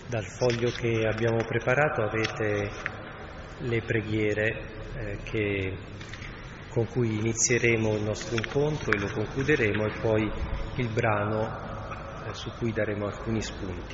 Dal foglio che abbiamo preparato avete le preghiere con cui inizieremo il nostro incontro e lo concluderemo, e poi il brano su cui daremo alcuni spunti.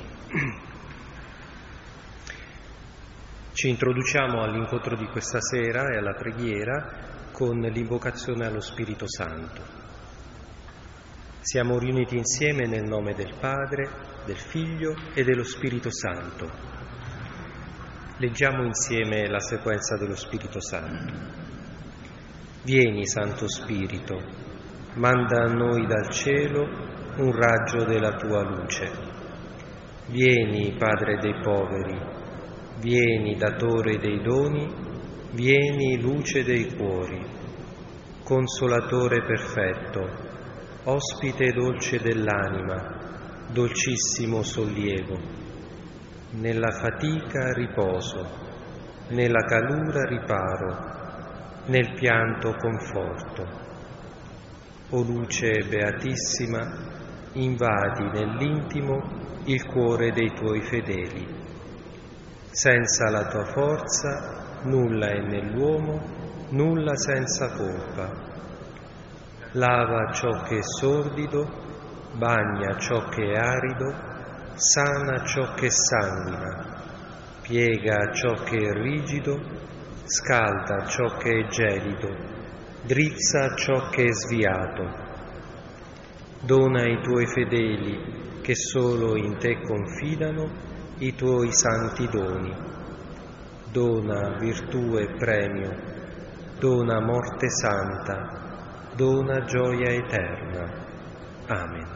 Ci introduciamo all'incontro di questa sera e alla preghiera con l'invocazione allo Spirito Santo. Siamo riuniti insieme nel nome del Padre, del Figlio e dello Spirito Santo. Leggiamo insieme la sequenza dello Spirito Santo. Vieni, Santo Spirito, manda a noi dal cielo un raggio della tua luce. Vieni, Padre dei poveri, vieni, datore dei doni, vieni, luce dei cuori, consolatore perfetto, ospite dolce dell'anima, dolcissimo sollievo. Nella fatica riposo, nella calura riparo, nel pianto conforto. O luce beatissima, invadi nell'intimo il cuore dei tuoi fedeli. Senza la tua forza nulla è nell'uomo, nulla senza colpa. Lava ciò che è sordido, bagna ciò che è arido, sana ciò che sanguina, piega ciò che è rigido, scalda ciò che è gelido, drizza ciò che è sviato. Dona ai tuoi fedeli che solo in te confidano i tuoi santi doni. Dona virtù e premio, dona morte santa, dona gioia eterna. Amen.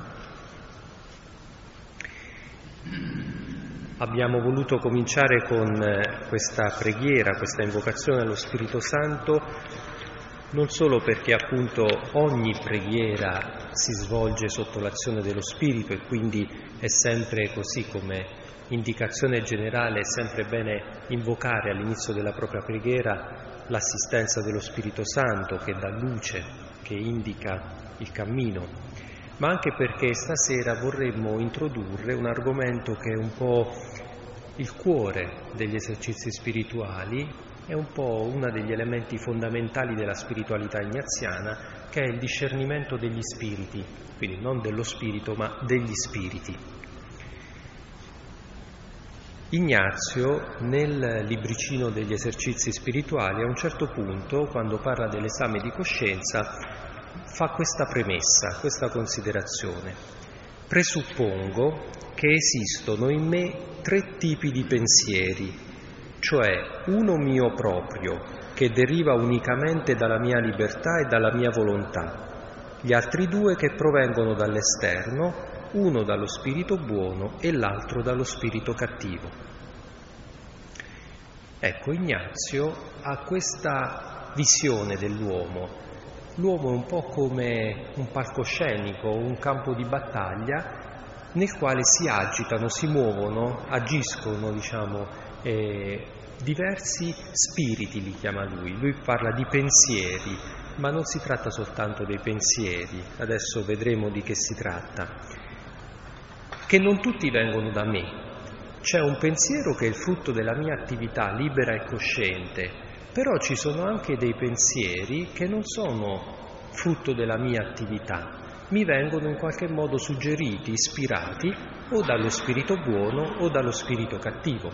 Abbiamo voluto cominciare con questa preghiera, questa invocazione allo Spirito Santo, non solo perché appunto ogni preghiera si svolge sotto l'azione dello Spirito e quindi è sempre così, come indicazione generale, è sempre bene invocare all'inizio della propria preghiera l'assistenza dello Spirito Santo che dà luce, che indica il cammino, ma anche perché stasera vorremmo introdurre un argomento che è un po' il cuore degli esercizi spirituali, è un po' uno degli elementi fondamentali della spiritualità ignaziana, che è il discernimento degli spiriti, quindi non dello spirito ma degli spiriti. Ignazio, nel libricino degli esercizi spirituali, a un certo punto, quando parla dell'esame di coscienza, fa questa premessa, questa considerazione. Presuppongo che esistono in me 3 tipi di pensieri, cioè uno mio proprio, che deriva unicamente dalla mia libertà e dalla mia volontà, gli altri 2 che provengono dall'esterno, uno dallo spirito buono e l'altro dallo spirito cattivo. Ecco, Ignazio ha questa visione dell'uomo. L'uomo è un po' come un palcoscenico, un campo di battaglia nel quale si agitano, si muovono, agiscono, diversi spiriti, li chiama lui. Lui parla di pensieri, ma non si tratta soltanto dei pensieri, adesso vedremo di che si tratta. Che non tutti vengono da me. C'è un pensiero che è il frutto della mia attività libera e cosciente, però ci sono anche dei pensieri che non sono frutto della mia attività, mi vengono in qualche modo suggeriti, ispirati o dallo spirito buono o dallo spirito cattivo.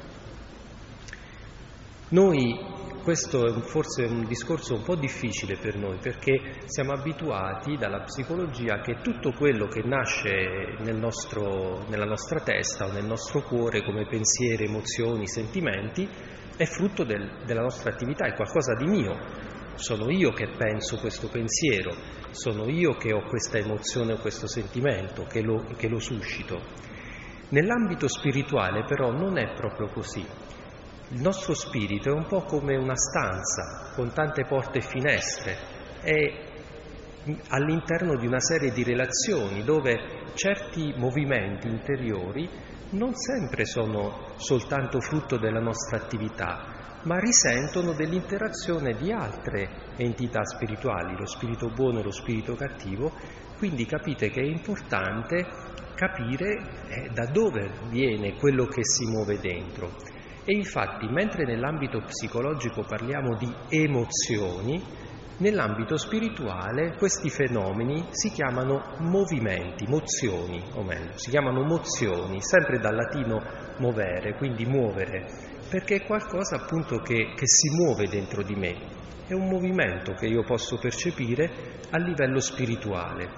Questo è forse un discorso un po' difficile per noi, perché siamo abituati dalla psicologia che tutto quello che nasce nella nostra testa o nel nostro cuore come pensieri, emozioni, sentimenti è frutto della nostra attività, è qualcosa di mio. Sono io che penso questo pensiero, sono io che ho questa emozione o questo sentimento, che lo suscito. Nell'ambito spirituale però non è proprio così. Il nostro spirito è un po' come una stanza con tante porte e finestre, è all'interno di una serie di relazioni dove certi movimenti interiori non sempre sono soltanto frutto della nostra attività, ma risentono dell'interazione di altre entità spirituali, lo spirito buono e lo spirito cattivo. Quindi capite che è importante capire da dove viene quello che si muove dentro. E infatti, mentre nell'ambito psicologico parliamo di emozioni, nell'ambito spirituale questi fenomeni si chiamano movimenti, mozioni, o meglio, si chiamano mozioni, sempre dal latino movere, quindi muovere, perché è qualcosa appunto che si muove dentro di me, è un movimento che io posso percepire a livello spirituale.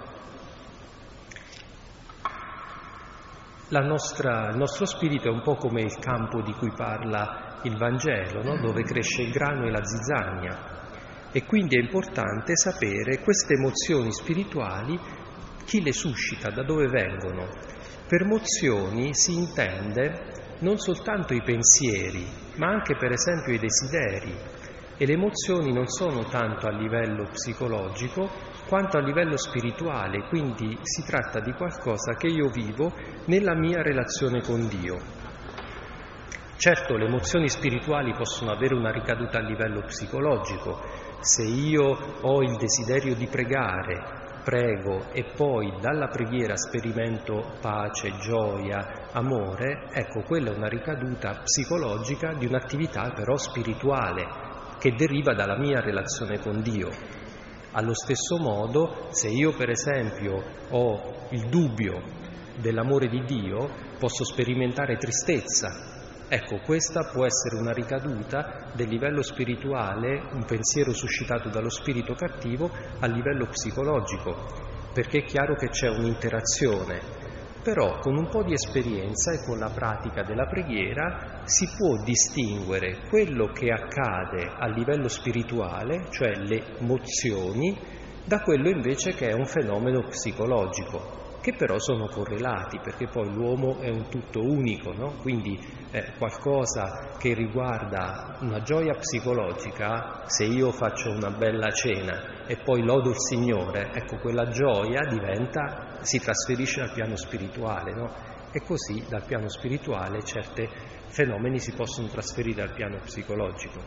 Il nostro spirito è un po' come il campo di cui parla il Vangelo, no? Dove cresce il grano e la zizzania. E quindi è importante sapere queste emozioni spirituali, chi le suscita, da dove vengono. Per mozioni si intende non soltanto i pensieri, ma anche per esempio i desideri. E le emozioni non sono tanto a livello psicologico quanto a livello spirituale, quindi si tratta di qualcosa che io vivo nella mia relazione con Dio. Certo, le emozioni spirituali possono avere una ricaduta a livello psicologico. Se io ho il desiderio di pregare, prego e poi dalla preghiera sperimento pace, gioia, amore, ecco, quella è una ricaduta psicologica di un'attività però spirituale che deriva dalla mia relazione con Dio. Allo stesso modo, se io per esempio ho il dubbio dell'amore di Dio, posso sperimentare tristezza. Ecco, questa può essere una ricaduta del livello spirituale, un pensiero suscitato dallo spirito cattivo a livello psicologico, perché è chiaro che c'è un'interazione. Però con un po' di esperienza e con la pratica della preghiera si può distinguere quello che accade a livello spirituale, cioè le mozioni, da quello invece che è un fenomeno psicologico, che però sono correlati, perché poi l'uomo è un tutto unico, no? Quindi qualcosa che riguarda una gioia psicologica, se io faccio una bella cena e poi lodo il Signore, ecco, quella gioia si trasferisce al piano spirituale, no? E così dal piano spirituale certi fenomeni si possono trasferire al piano psicologico.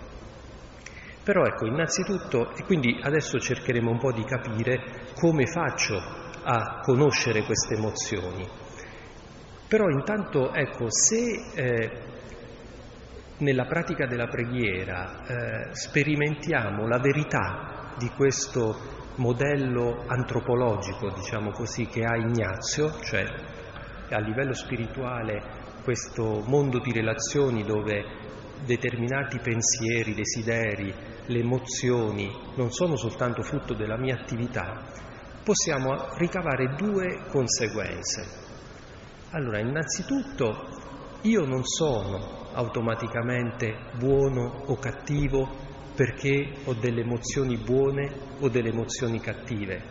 Però ecco, innanzitutto, e quindi adesso cercheremo un po' di capire come faccio a conoscere queste emozioni. Però intanto, ecco, se nella pratica della preghiera sperimentiamo la verità di questo modello antropologico, diciamo così, che ha Ignazio, cioè a livello spirituale questo mondo di relazioni dove determinati pensieri, desideri, le emozioni non sono soltanto frutto della mia attività, possiamo ricavare due conseguenze. Allora, innanzitutto, io non sono automaticamente buono o cattivo perché ho delle emozioni buone o delle emozioni cattive,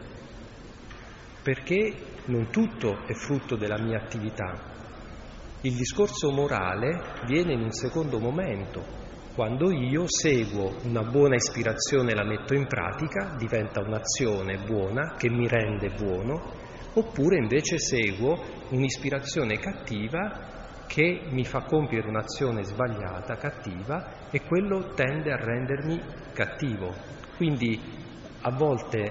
perché non tutto è frutto della mia attività. Il discorso morale viene in un secondo momento, quando io seguo una buona ispirazione e la metto in pratica, diventa un'azione buona che mi rende buono, oppure invece seguo un'ispirazione cattiva che mi fa compiere un'azione sbagliata, cattiva, e quello tende a rendermi cattivo. Quindi a volte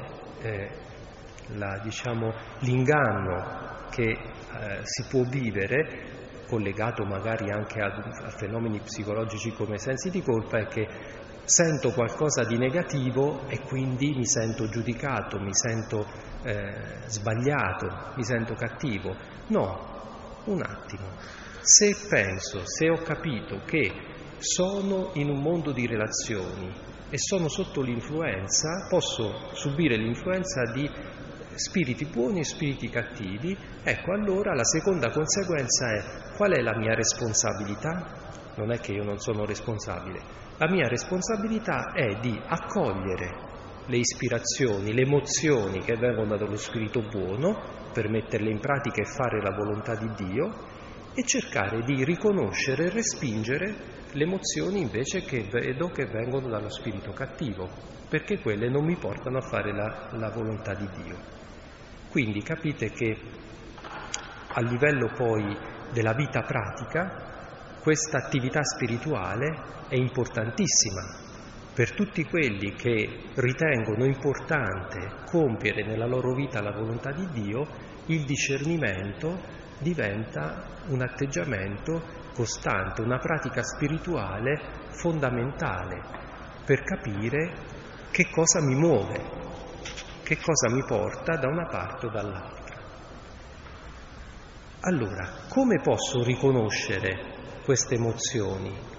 l'inganno che si può vivere, collegato magari anche a fenomeni psicologici come sensi di colpa, è che sento qualcosa di negativo e quindi mi sento giudicato, mi sento sbagliato, mi sento cattivo. No, un attimo. Se ho capito che sono in un mondo di relazioni e sono sotto l'influenza, posso subire l'influenza di spiriti buoni e spiriti cattivi, ecco, allora la seconda conseguenza è: qual è la mia responsabilità? Non è che io non sono responsabile, la mia responsabilità è di accogliere le ispirazioni, le emozioni che vengono dallo spirito buono per metterle in pratica e fare la volontà di Dio, e cercare di riconoscere e respingere le emozioni invece che vedo che vengono dallo spirito cattivo, perché quelle non mi portano a fare la volontà di Dio. Quindi capite che a livello poi della vita pratica questa attività spirituale è importantissima, per tutti quelli che ritengono importante compiere nella loro vita la volontà di Dio, il discernimento diventa un atteggiamento costante, una pratica spirituale fondamentale per capire che cosa mi muove, che cosa mi porta da una parte o dall'altra. Allora, come posso riconoscere queste emozioni?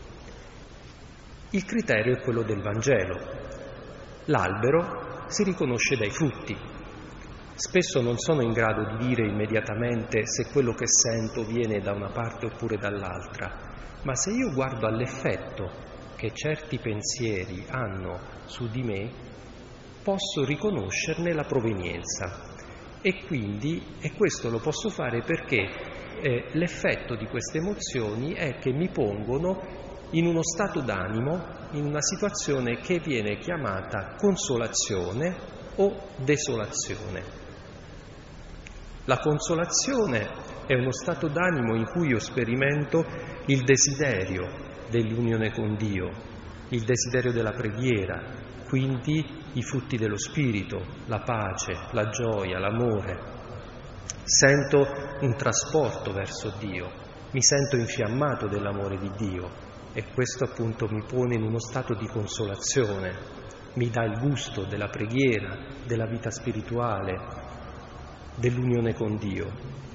Il criterio è quello del Vangelo. L'albero si riconosce dai frutti. Spesso non sono in grado di dire immediatamente se quello che sento viene da una parte oppure dall'altra, ma se io guardo all'effetto che certi pensieri hanno su di me, posso riconoscerne la provenienza. E questo lo posso fare perché l'effetto di queste emozioni è che mi pongono in uno stato d'animo, in una situazione che viene chiamata consolazione o desolazione. La consolazione è uno stato d'animo in cui io sperimento il desiderio dell'unione con Dio, il desiderio della preghiera, quindi i frutti dello spirito, la pace, la gioia, l'amore. Sento un trasporto verso Dio, mi sento infiammato dell'amore di Dio. E questo appunto mi pone in uno stato di consolazione, mi dà il gusto della preghiera, della vita spirituale, dell'unione con Dio.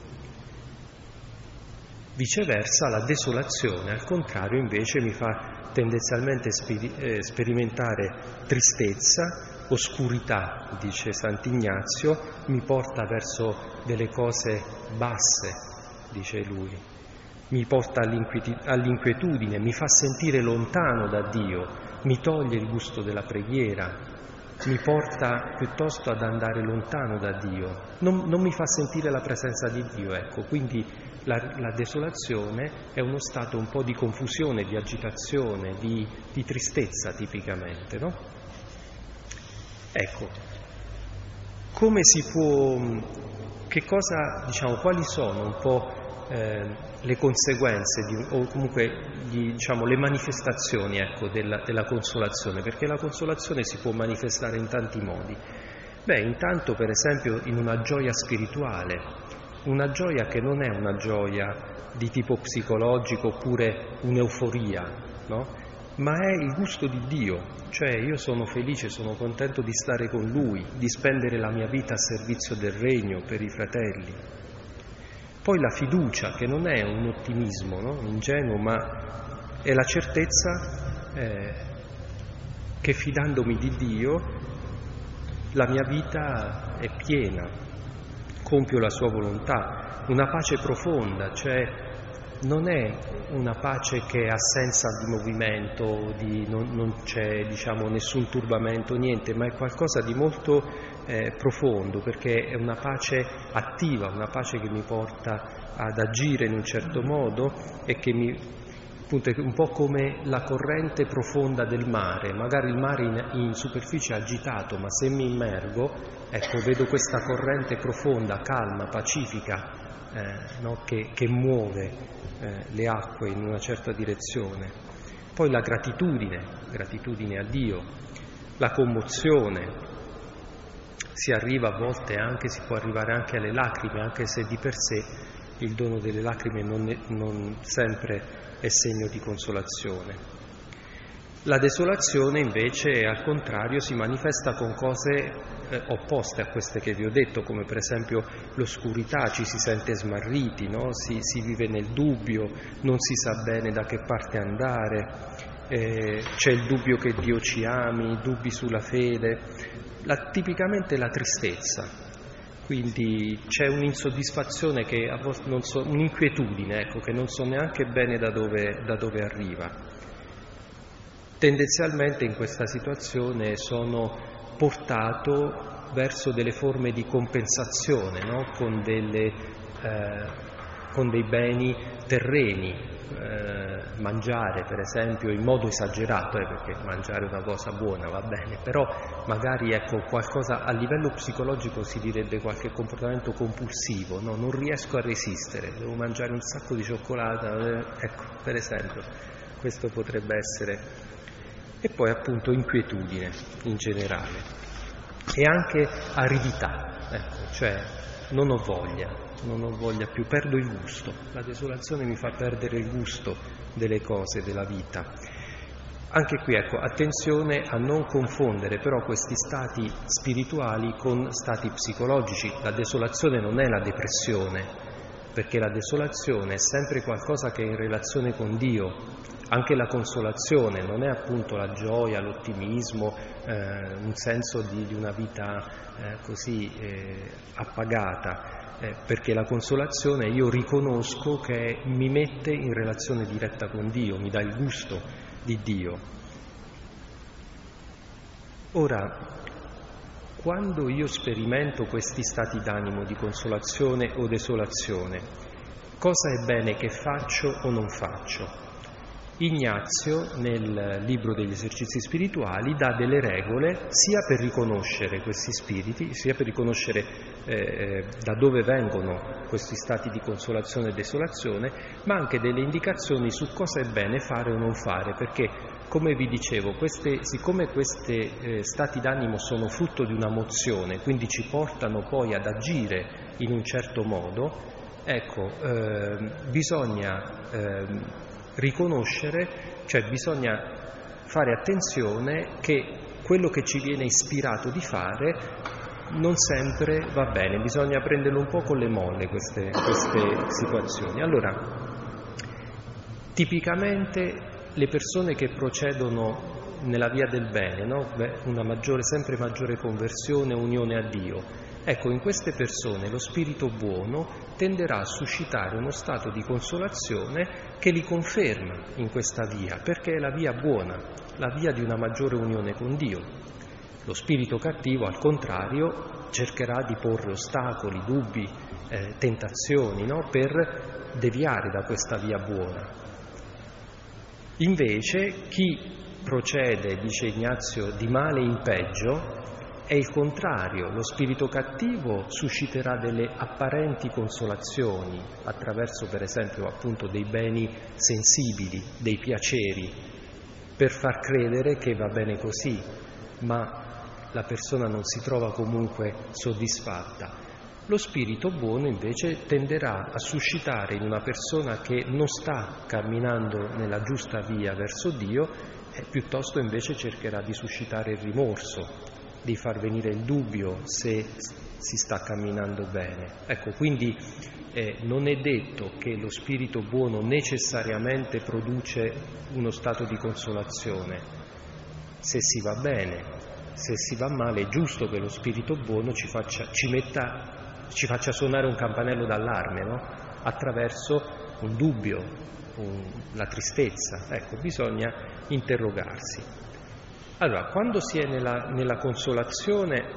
Viceversa, la desolazione, al contrario, invece mi fa tendenzialmente sperimentare tristezza, oscurità, dice Sant'Ignazio, mi porta verso delle cose basse, dice lui. Mi porta all'inquietudine, mi fa sentire lontano da Dio, mi toglie il gusto della preghiera, mi porta piuttosto ad andare lontano da Dio, non mi fa sentire la presenza di Dio, ecco. Quindi la desolazione è uno stato un po' di confusione, di agitazione, di tristezza tipicamente, no? Ecco, come si può, quali sono un po' le conseguenze o comunque le manifestazioni, ecco, della consolazione, perché la consolazione si può manifestare in tanti modi. Intanto per esempio in una gioia spirituale, una gioia che non è una gioia di tipo psicologico oppure un'euforia, no? Ma è il gusto di Dio, cioè io sono felice, sono contento di stare con Lui, di spendere la mia vita a servizio del Regno per i fratelli. Poi la fiducia, che non è un ottimismo, no? Ingenuo, ma è la certezza che fidandomi di Dio la mia vita è piena, compio la sua volontà, una pace profonda, cioè non è una pace che è assenza di movimento, non c'è nessun turbamento, niente, ma è qualcosa di molto profondo, perché è una pace attiva, una pace che mi porta ad agire in un certo modo e che appunto è un po' come la corrente profonda del mare. Magari il mare in superficie è agitato, ma se mi immergo, ecco, vedo questa corrente profonda, calma, pacifica, no? che muove le acque in una certa direzione. Poi la gratitudine a Dio, la commozione, si può arrivare anche alle lacrime, anche se di per sé il dono delle lacrime non sempre è segno di consolazione. La desolazione invece, al contrario, si manifesta con cose opposte a queste che vi ho detto, come per esempio l'oscurità, ci si sente smarriti, no? Si vive nel dubbio, non si sa bene da che parte andare, c'è il dubbio che Dio ci ami, dubbi sulla fede, tipicamente la tristezza. Quindi c'è un'insoddisfazione che a volte un'inquietudine, ecco, che non so neanche bene da dove arriva. Tendenzialmente in questa situazione sono portato verso delle forme di compensazione, no? con dei beni terreni, mangiare per esempio in modo esagerato, perché mangiare è una cosa buona, va bene, però magari ecco qualcosa a livello psicologico si direbbe qualche comportamento compulsivo, no? Non riesco a resistere, devo mangiare un sacco di cioccolata, ecco, per esempio, questo potrebbe essere. e poi appunto inquietudine in generale e anche aridità, ecco, cioè non ho voglia più, perdo il gusto, la desolazione mi fa perdere il gusto delle cose, della vita. Anche qui, ecco, attenzione a non confondere però questi stati spirituali con stati psicologici. La desolazione non è la depressione, perché la desolazione è sempre qualcosa che è in relazione con Dio. Anche la consolazione non è appunto la gioia, l'ottimismo, un senso di una vita così appagata, perché la consolazione io riconosco che mi mette in relazione diretta con Dio, mi dà il gusto di Dio. Ora, quando io sperimento questi stati d'animo di consolazione o desolazione, cosa è bene che faccio o non faccio? Ignazio, nel libro degli esercizi spirituali, dà delle regole sia per riconoscere questi spiriti, sia per riconoscere da dove vengono questi stati di consolazione e desolazione, ma anche delle indicazioni su cosa è bene fare o non fare, perché, come vi dicevo, siccome questi stati d'animo sono frutto di una mozione, quindi ci portano poi ad agire in un certo modo, ecco, bisogna riconoscere, cioè bisogna fare attenzione che quello che ci viene ispirato di fare non sempre va bene, bisogna prenderlo un po' con le molle queste situazioni. Allora, tipicamente le persone che procedono nella via del bene, no? Una sempre maggiore conversione, unione a Dio. Ecco, in queste persone lo spirito buono tenderà a suscitare uno stato di consolazione che li conferma in questa via, perché è la via buona, la via di una maggiore unione con Dio. Lo spirito cattivo, al contrario, cercherà di porre ostacoli, dubbi, tentazioni, no? Per deviare da questa via buona. Invece, chi procede, dice Ignazio, di male in peggio, è il contrario, lo spirito cattivo susciterà delle apparenti consolazioni attraverso, per esempio, appunto dei beni sensibili, dei piaceri, per far credere che va bene così, ma la persona non si trova comunque soddisfatta. Lo spirito buono invece tenderà a suscitare in una persona che non sta camminando nella giusta via verso Dio, piuttosto invece cercherà di suscitare il rimorso, di far venire il dubbio se si sta camminando bene. Ecco, quindi non è detto che lo spirito buono necessariamente produce uno stato di consolazione. Se si va bene, se si va male, è giusto che lo spirito buono ci faccia suonare un campanello d'allarme, no? Attraverso un dubbio, la tristezza. Ecco, bisogna interrogarsi. Allora, quando si è nella consolazione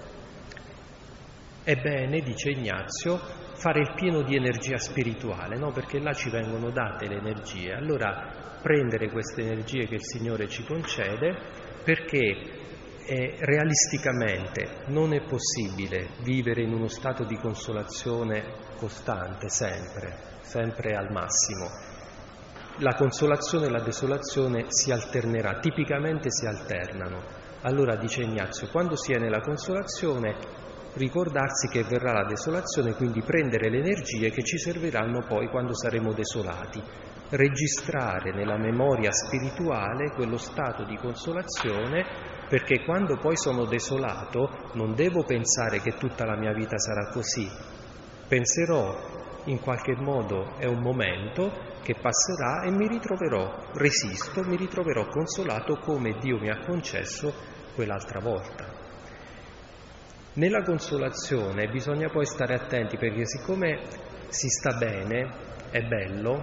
è bene, dice Ignazio, fare il pieno di energia spirituale, no? Perché là ci vengono date le energie. Allora, prendere queste energie che il Signore ci concede, perché realisticamente non è possibile vivere in uno stato di consolazione costante, sempre al massimo. La consolazione e la desolazione si alternerà, tipicamente si alternano. Allora, dice Ignazio, quando si è nella consolazione, ricordarsi che verrà la desolazione, quindi prendere le energie che ci serviranno poi quando saremo desolati, registrare nella memoria spirituale quello stato di consolazione, perché quando poi sono desolato non devo pensare che tutta la mia vita sarà così, penserò in qualche modo è un momento che passerà e mi ritroverò consolato come Dio mi ha concesso quell'altra volta. Nella consolazione bisogna poi stare attenti, perché siccome si sta bene, è bello,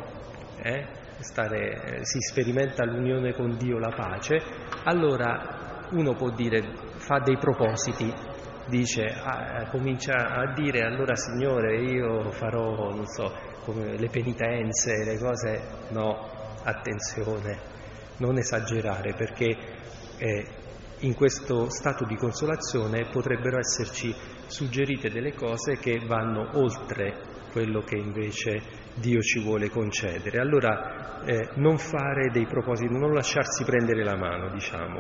si sperimenta l'unione con Dio, la pace, allora uno può dire, fa dei propositi, dice, comincia a dire, allora Signore io farò, non so, come le penitenze, le cose. No, attenzione, non esagerare, perché in questo stato di consolazione potrebbero esserci suggerite delle cose che vanno oltre quello che invece Dio ci vuole concedere. Allora non fare dei propositi, non lasciarsi prendere la mano, diciamo,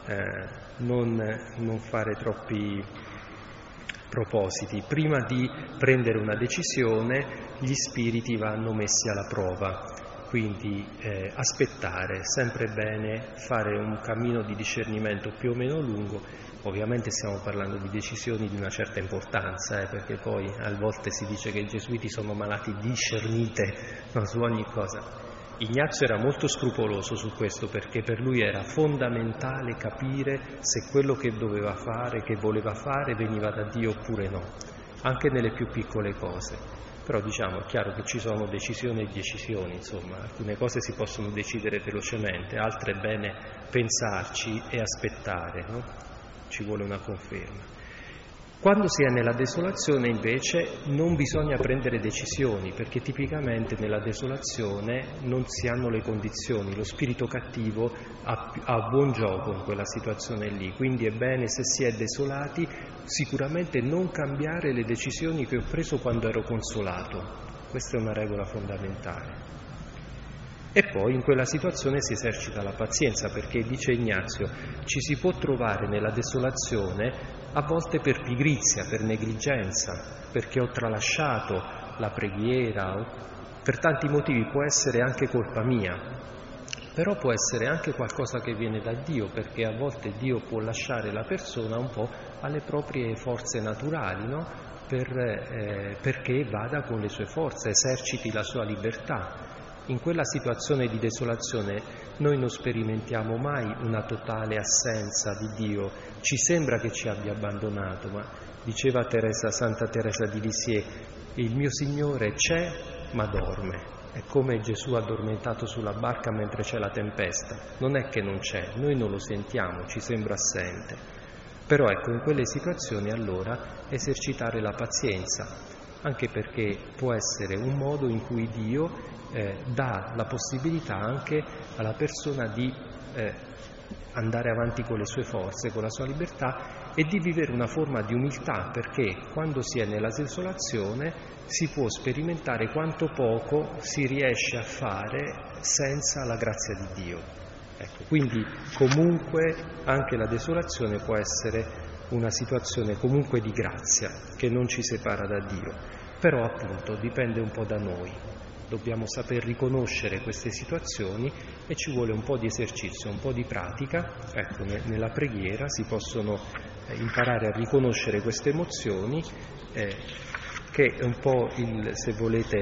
non fare troppi propositi. Prima di prendere una decisione gli spiriti vanno messi alla prova, quindi aspettare, sempre bene, fare un cammino di discernimento più o meno lungo. Ovviamente stiamo parlando di decisioni di una certa importanza, perché poi a volte si dice che i gesuiti sono malati di discernite, no, su ogni cosa. Ignazio era molto scrupoloso su questo, perché per lui era fondamentale capire se quello che doveva fare, che voleva fare, veniva da Dio oppure no, anche nelle più piccole cose. Però diciamo, è chiaro che ci sono decisioni e decisioni, insomma, alcune cose si possono decidere velocemente, altre è bene pensarci e aspettare, no? Ci vuole una conferma. Quando si è nella desolazione invece non bisogna prendere decisioni, perché tipicamente nella desolazione non si hanno le condizioni, lo spirito cattivo ha buon gioco in quella situazione lì, quindi è bene, se si è desolati, sicuramente non cambiare le decisioni che ho preso quando ero consolato. Questa è una regola fondamentale. E poi in quella situazione si esercita la pazienza, perché dice Ignazio, ci si può trovare nella desolazione a volte per pigrizia, per negligenza, perché ho tralasciato la preghiera, per tanti motivi, può essere anche colpa mia, però può essere anche qualcosa che viene da Dio, perché a volte Dio può lasciare la persona un po' alle proprie forze naturali, no? Perché vada con le sue forze, eserciti la sua libertà. In quella situazione di desolazione noi non sperimentiamo mai una totale assenza di Dio, ci sembra che ci abbia abbandonato, ma diceva Santa Teresa di Lisieux, il mio Signore c'è ma dorme, è come Gesù addormentato sulla barca mentre c'è la tempesta, non è che non c'è, noi non lo sentiamo, ci sembra assente, però ecco, in quelle situazioni allora esercitare la pazienza, anche perché può essere un modo in cui Dio dà la possibilità anche alla persona di andare avanti con le sue forze, con la sua libertà e di vivere una forma di umiltà, perché quando si è nella desolazione si può sperimentare quanto poco si riesce a fare senza la grazia di Dio. Ecco, quindi comunque anche la desolazione può essere una situazione comunque di grazia che non ci separa da Dio, però appunto dipende un po' da noi. Dobbiamo saper riconoscere queste situazioni e ci vuole un po' di esercizio, un po' di pratica. Ecco, nella preghiera si possono imparare a riconoscere queste emozioni, che è un po', se volete,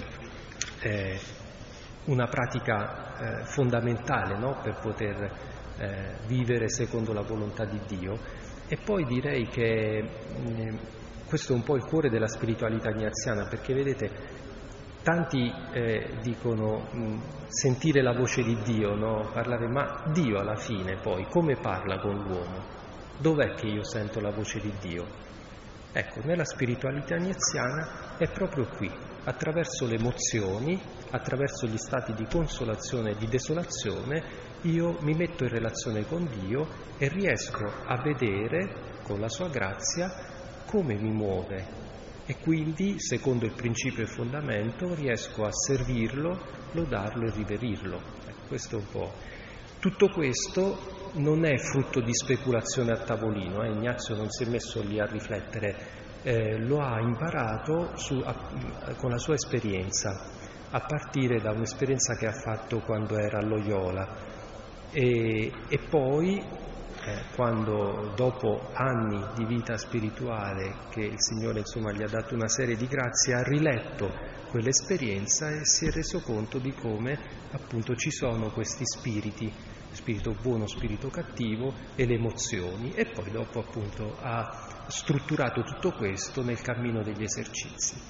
una pratica fondamentale, no? Per poter vivere secondo la volontà di Dio. E poi direi che questo è un po' il cuore della spiritualità ignaziana, perché vedete, tanti dicono sentire la voce di Dio, no? Parlare, ma Dio alla fine poi come parla con l'uomo? Dov'è che io sento la voce di Dio? Ecco, nella spiritualità ignaziana è proprio qui, attraverso le emozioni, attraverso gli stati di consolazione e di desolazione, io mi metto in relazione con Dio e riesco a vedere con la sua grazia come mi muove. E quindi, secondo il principio e fondamento, riesco a servirlo, lodarlo e riverirlo. Questo è un po'. Tutto questo non è frutto di speculazione a tavolino, Ignazio non si è messo lì a riflettere, lo ha imparato con la sua esperienza, a partire da un'esperienza che ha fatto quando era a Loyola e poi quando dopo anni di vita spirituale che il Signore insomma gli ha dato una serie di grazie, ha riletto quell'esperienza e si è reso conto di come appunto ci sono questi spiriti, spirito buono, spirito cattivo e le emozioni, e poi dopo appunto ha strutturato tutto questo nel cammino degli esercizi.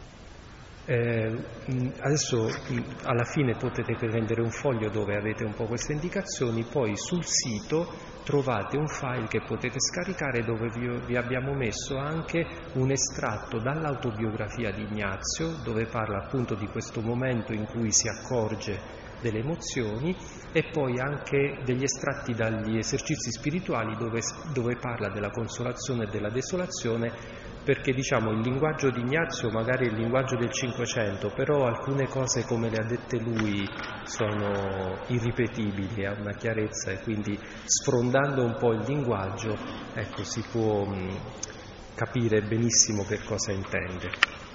Adesso alla fine potete prendere un foglio dove avete un po' queste indicazioni, poi sul sito trovate un file che potete scaricare dove vi abbiamo messo anche un estratto dall'autobiografia di Ignazio, dove parla appunto di questo momento in cui si accorge delle emozioni, e poi anche degli estratti dagli esercizi spirituali dove parla della consolazione e della desolazione, perché diciamo il linguaggio di Ignazio magari è il linguaggio del Cinquecento, però alcune cose come le ha dette lui sono irripetibili, ha una chiarezza, e quindi sfrondando un po' il linguaggio, ecco, si può capire benissimo che cosa intende.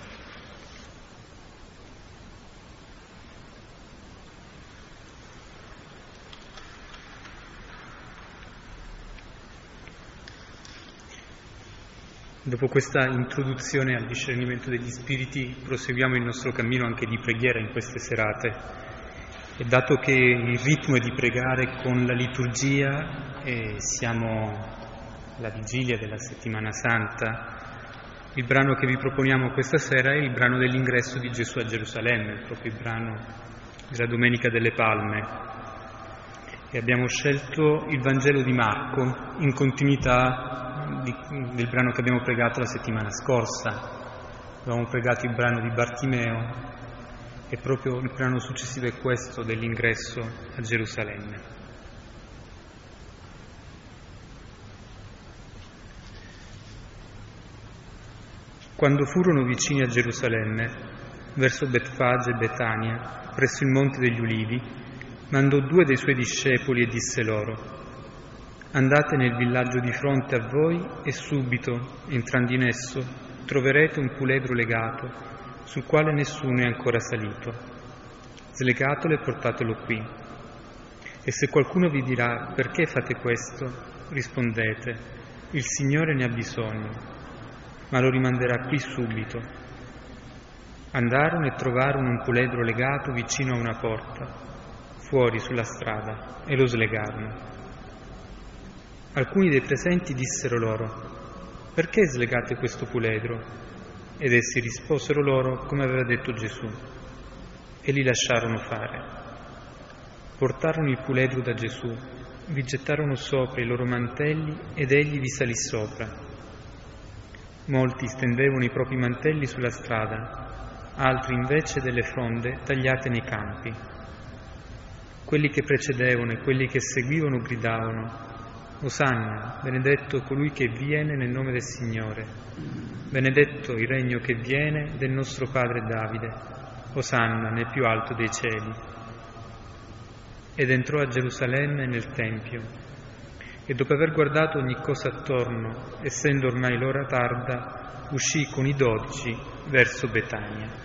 Dopo questa introduzione al discernimento degli spiriti, proseguiamo il nostro cammino anche di preghiera in queste serate. E dato che il ritmo è di pregare con la liturgia e siamo alla vigilia della Settimana Santa, il brano che vi proponiamo questa sera è il brano dell'ingresso di Gesù a Gerusalemme, proprio il brano della Domenica delle Palme. E abbiamo scelto il Vangelo di Marco in continuità del brano che abbiamo pregato la settimana scorsa. Abbiamo pregato il brano di Bartimeo e proprio il brano successivo è questo dell'ingresso a Gerusalemme. Quando furono vicini a Gerusalemme, verso Betfage e Betania, presso il Monte degli Ulivi, mandò 2 dei suoi discepoli e disse loro: andate nel villaggio di fronte a voi e subito, entrando in esso, troverete un puledro legato, sul quale nessuno è ancora salito. Slegatelo e portatelo qui. E se qualcuno vi dirà: perché fate questo? Rispondete: il Signore ne ha bisogno, ma lo rimanderà qui subito. Andarono e trovarono un puledro legato vicino a una porta, fuori sulla strada, e lo slegarono. Alcuni dei presenti dissero loro: perché slegate questo puledro? Ed essi risposero loro come aveva detto Gesù, e li lasciarono fare. Portarono il puledro da Gesù, vi gettarono sopra i loro mantelli ed egli vi salì sopra. Molti stendevano i propri mantelli sulla strada, altri invece delle fronde tagliate nei campi. Quelli che precedevano e quelli che seguivano gridavano: Osanna, benedetto colui che viene nel nome del Signore, benedetto il regno che viene del nostro padre Davide, Osanna nel più alto dei cieli. Ed entrò a Gerusalemme nel Tempio, e dopo aver guardato ogni cosa attorno, essendo ormai l'ora tarda, uscì con i 12 verso Betania.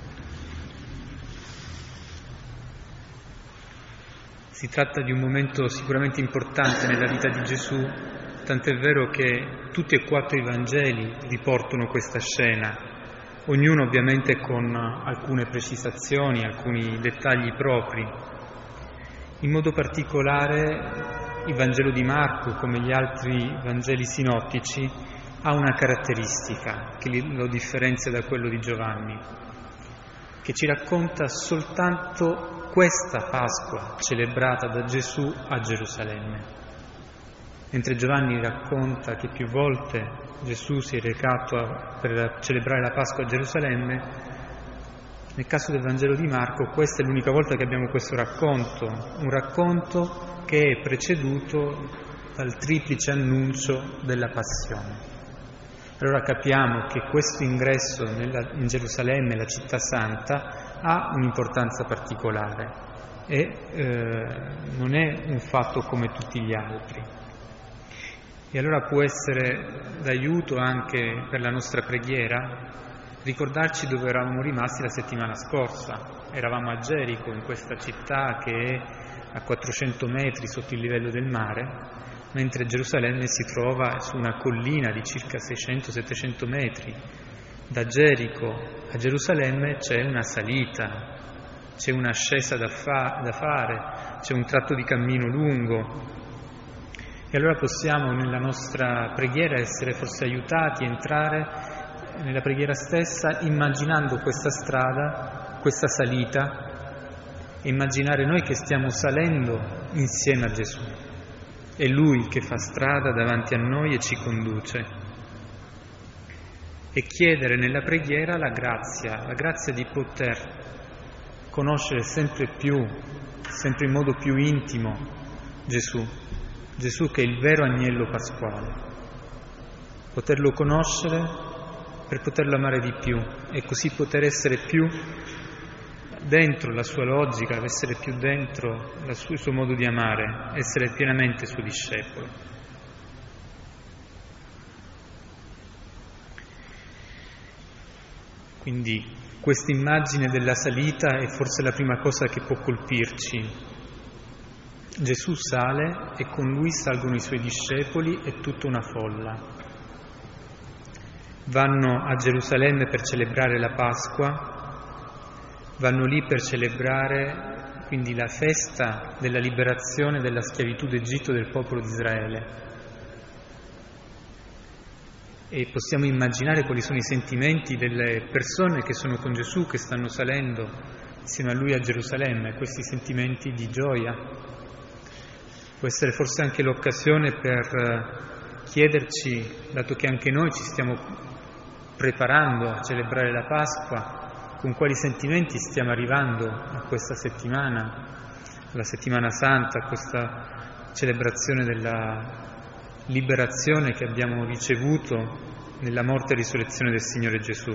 Si tratta di un momento sicuramente importante nella vita di Gesù, tant'è vero che tutti e 4 i Vangeli riportano questa scena, ognuno ovviamente con alcune precisazioni, alcuni dettagli propri. In modo particolare il Vangelo di Marco, come gli altri Vangeli sinottici, ha una caratteristica che lo differenzia da quello di Giovanni, che ci racconta soltanto questa Pasqua celebrata da Gesù a Gerusalemme. Mentre Giovanni racconta che più volte Gesù si è recato per celebrare la Pasqua a Gerusalemme, nel caso del Vangelo di Marco questa è l'unica volta che abbiamo questo racconto, un racconto che è preceduto dal triplice annuncio della Passione. Allora capiamo che questo ingresso in Gerusalemme, la città santa, ha un'importanza particolare e non è un fatto come tutti gli altri. E allora può essere d'aiuto anche per la nostra preghiera ricordarci dove eravamo rimasti la settimana scorsa. Eravamo a Gerico, in questa città che è a 400 metri sotto il livello del mare, mentre Gerusalemme si trova su una collina di circa 600-700 metri. Da Gerico a Gerusalemme c'è una salita, c'è un'ascesa da fare, c'è un tratto di cammino lungo. E allora possiamo nella nostra preghiera essere forse aiutati a entrare nella preghiera stessa immaginando questa strada, questa salita, e immaginare noi che stiamo salendo insieme a Gesù. È Lui che fa strada davanti a noi e ci conduce. E chiedere nella preghiera la grazia di poter conoscere sempre in modo più intimo Gesù che è il vero agnello pasquale, poterlo conoscere per poterlo amare di più e così poter essere più dentro la sua logica, essere più dentro il suo modo di amare, essere pienamente suo discepolo. Quindi questa immagine della salita è forse la prima cosa che può colpirci. Gesù sale e con lui salgono i suoi discepoli e tutta una folla. Vanno a Gerusalemme per celebrare la Pasqua, vanno lì per celebrare quindi la festa della liberazione dalla schiavitù d'Egitto del popolo di Israele. E possiamo immaginare quali sono i sentimenti delle persone che sono con Gesù, che stanno salendo insieme a Lui a Gerusalemme, questi sentimenti di gioia. Può essere forse anche l'occasione per chiederci, dato che anche noi ci stiamo preparando a celebrare la Pasqua, con quali sentimenti stiamo arrivando a questa settimana, la Settimana Santa, a questa celebrazione della liberazione che abbiamo ricevuto nella morte e risurrezione del Signore Gesù.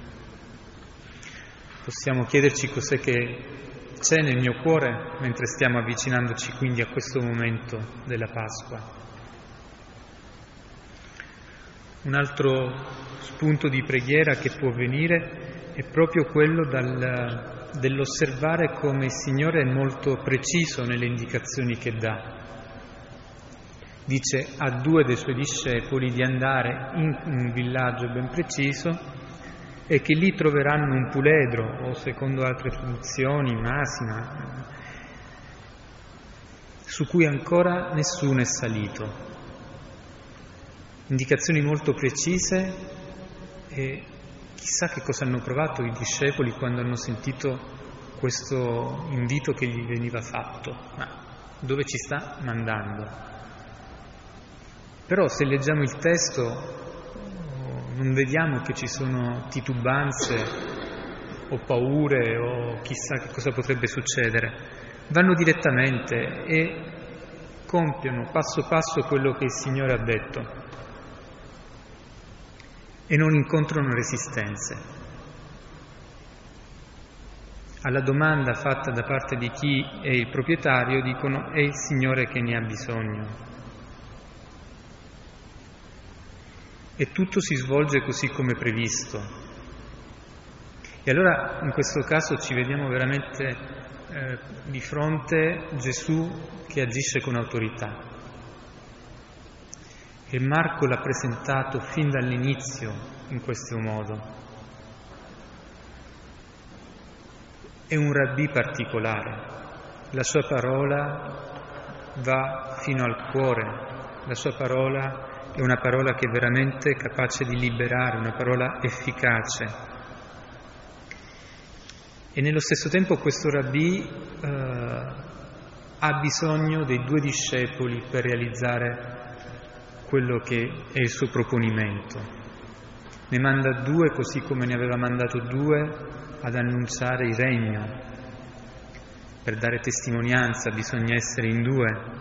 Possiamo chiederci cos'è che c'è nel mio cuore mentre stiamo avvicinandoci quindi a questo momento della Pasqua. Un altro spunto di preghiera che può venire è proprio quello dell'osservare come il Signore è molto preciso nelle indicazioni che dà. Dice a 2 dei suoi discepoli di andare in un villaggio ben preciso e che lì troveranno un puledro o, secondo altre traduzioni, un'asina, su cui ancora nessuno è salito. Indicazioni molto precise e chissà che cosa hanno provato i discepoli quando hanno sentito questo invito che gli veniva fatto. Ma dove ci sta mandando? Però se leggiamo il testo non vediamo che ci sono titubanze o paure o chissà che cosa potrebbe succedere. Vanno direttamente e compiono passo passo quello che il Signore ha detto e non incontrano resistenze. Alla domanda fatta da parte di chi è il proprietario dicono: è il Signore che ne ha bisogno. E tutto si svolge così come previsto. E allora in questo caso ci vediamo veramente di fronte Gesù che agisce con autorità. E Marco l'ha presentato fin dall'inizio in questo modo. È un rabbì particolare. La sua parola va fino al cuore. La sua parola è una parola che è veramente capace di liberare, una parola efficace. E nello stesso tempo questo rabbì ha bisogno dei 2 discepoli per realizzare quello che è il suo proponimento. Ne manda 2 così come ne aveva mandato 2 ad annunciare il regno. Per dare testimonianza bisogna essere in 2.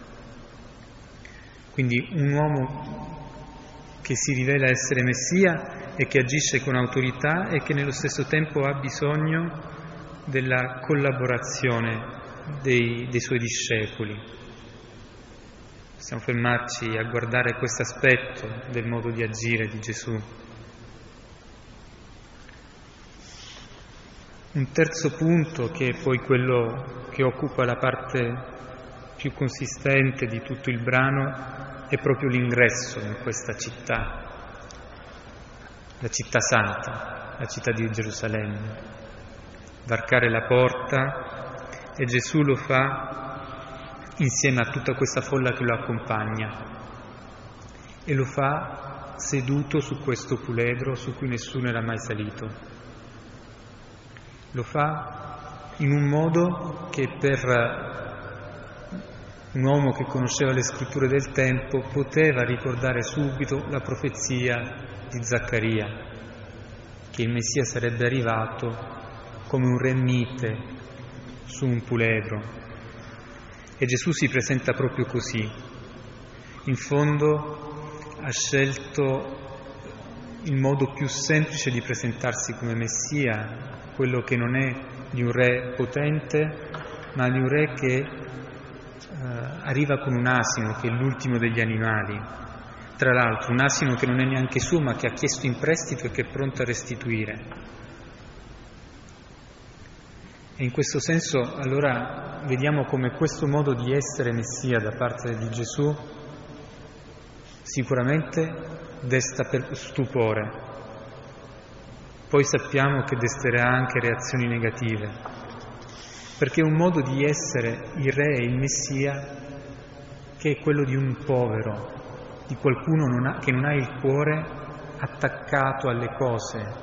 Quindi un uomo che si rivela essere Messia e che agisce con autorità e che nello stesso tempo ha bisogno della collaborazione dei suoi discepoli. Possiamo fermarci a guardare questo aspetto del modo di agire di Gesù. Un terzo punto, che è poi quello che occupa la parte più consistente di tutto il brano, è proprio l'ingresso in questa città, la città santa, la città di Gerusalemme. Varcare la porta, e Gesù lo fa insieme a tutta questa folla che lo accompagna e lo fa seduto su questo puledro su cui nessuno era mai salito. Lo fa in un modo che per un uomo che conosceva le scritture del tempo poteva ricordare subito la profezia di Zaccaria, che il Messia sarebbe arrivato come un re mite su un puledro. E Gesù si presenta proprio così. In fondo ha scelto il modo più semplice di presentarsi come Messia, quello che non è di un re potente, ma di un re che arriva con un asino, che è l'ultimo degli animali. Tra l'altro un asino che non è neanche suo, ma che ha chiesto in prestito e che è pronto a restituire. E in questo senso allora vediamo come questo modo di essere Messia da parte di Gesù sicuramente desta stupore. Poi sappiamo che desterà anche reazioni negative, perché è un modo di essere il Re e il Messia che è quello di un povero, di qualcuno che non ha il cuore attaccato alle cose.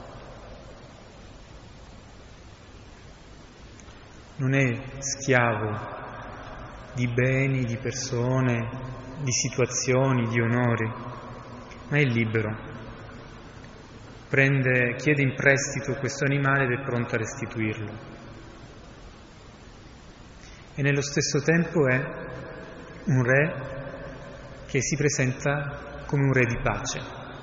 Non è schiavo di beni, di persone, di situazioni, di onori, ma è libero. Chiede in prestito questo animale ed è pronto a restituirlo. E nello stesso tempo è un re che si presenta come un re di pace,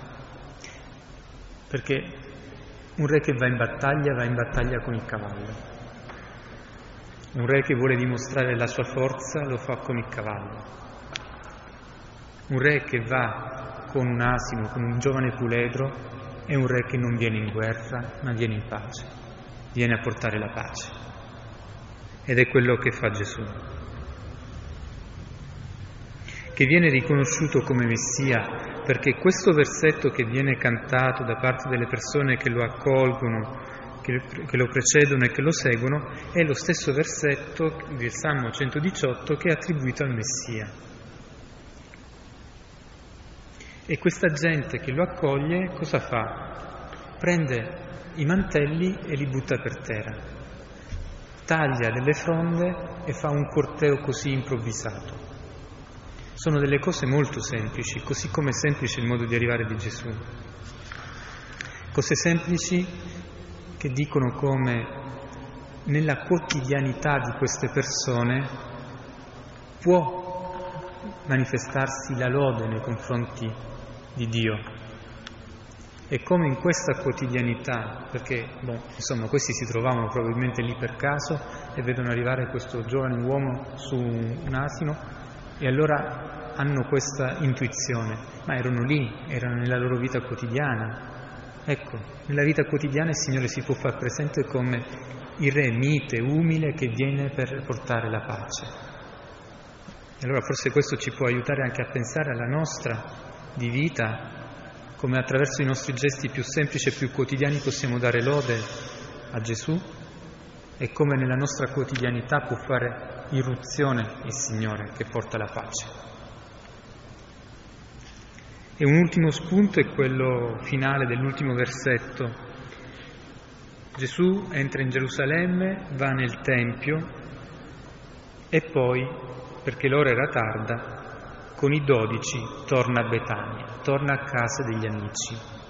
perché un re che va in battaglia con il cavallo. Un re che vuole dimostrare la sua forza lo fa con il cavallo. Un re che va con un asino, con un giovane puledro, è un re che non viene in guerra, ma viene in pace, viene a portare la pace. Ed è quello che fa Gesù, che viene riconosciuto come Messia, perché questo versetto che viene cantato da parte delle persone che lo accolgono, che lo precedono e che lo seguono, è lo stesso versetto del Salmo 118 che è attribuito al Messia. E questa gente che lo accoglie cosa fa? Prende i mantelli e li butta per terra, taglia delle fronde e fa un corteo così improvvisato. Sono delle cose molto semplici, così come è semplice il modo di arrivare di Gesù. Cose semplici che dicono come nella quotidianità di queste persone può manifestarsi la lode nei confronti di Dio. E come in questa quotidianità, perché questi si trovavano probabilmente lì per caso e vedono arrivare questo giovane uomo su un asino e allora hanno questa intuizione, ma erano lì, erano nella loro vita quotidiana. Ecco, nella vita quotidiana il Signore si può far presente come il Re mite, umile, che viene per portare la pace. E allora forse questo ci può aiutare anche a pensare alla nostra di vita, come attraverso i nostri gesti più semplici e più quotidiani possiamo dare lode a Gesù e come nella nostra quotidianità può fare irruzione il Signore che porta la pace. E un ultimo spunto è quello finale dell'ultimo versetto. Gesù entra in Gerusalemme, va nel Tempio e poi, perché l'ora era tarda, con i 12 torna a Betania, torna a casa degli amici.